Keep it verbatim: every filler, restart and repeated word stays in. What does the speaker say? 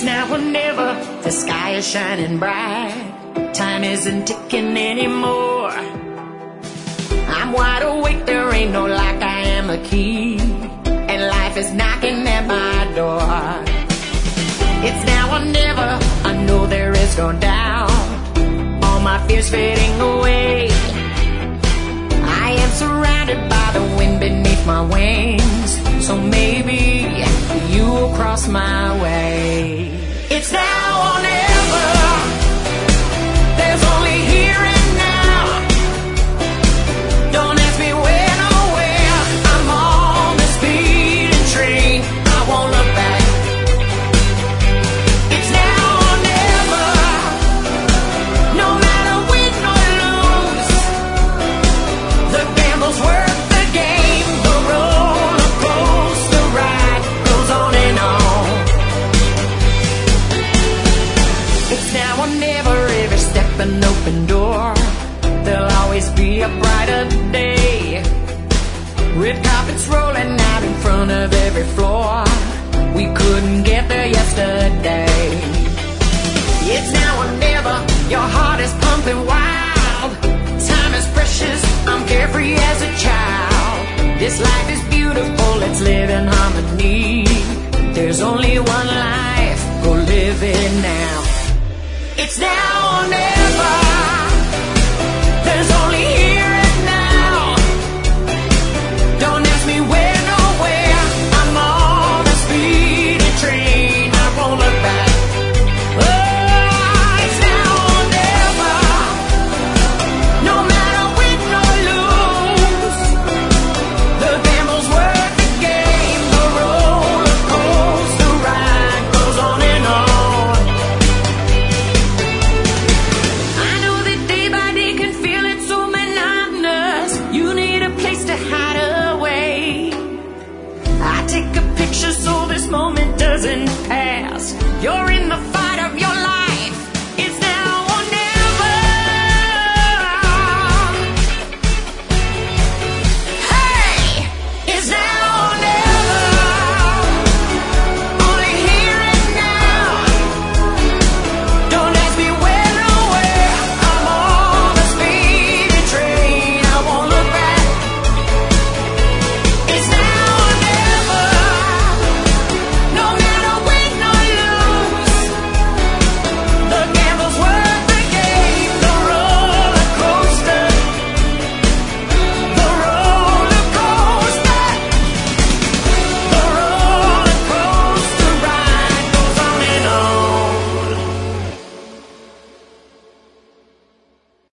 It's now or never, the sky is shining bright. Time isn't ticking anymore. I'm wide awake, there ain't no lock, I am a key, and life is knocking at my door. It's now or never, I know there is no doubt. All my fears fading away. I am surrounded by the wind beneath my wings, so maybe you will cross my way. It's now or never. There's only here and now. Don't ask me when or where. I'm on the speeding train. I won't look back. It's now or never. No matter win or lose, the gamble's worth the game. The roller coaster ride goes on and on. It's now or never, every step an open door. There'll always be a brighter day. Red carpets rolling out in front of every floor. We couldn't get there yesterday. It's now or never, your heart is pumping wild. Time is precious, I'm carefree as a child. This life is beautiful, let's live in harmony. There's only one life, go live it now. It's now or never. There's only here and now. Don't ask me when or where. I'm on the speeding train. I won't look back. Oh, it's now or never. No matter win or lose, the gamble's worth the game. The roller coaster ride goes on and on. I know that day by day can feel it so monotonous. You need a place to hide away. I take a picture so this moment doesn't pass. You're in the